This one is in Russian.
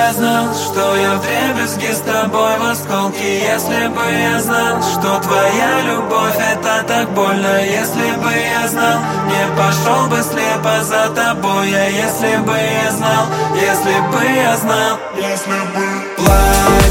я знал, что я вдребезги с тобой в осколке. Если бы я знал, что твоя любовь это так больно. Если бы я знал, не пошел бы слепо за тобой. А если бы я знал, если бы я знал, если бы.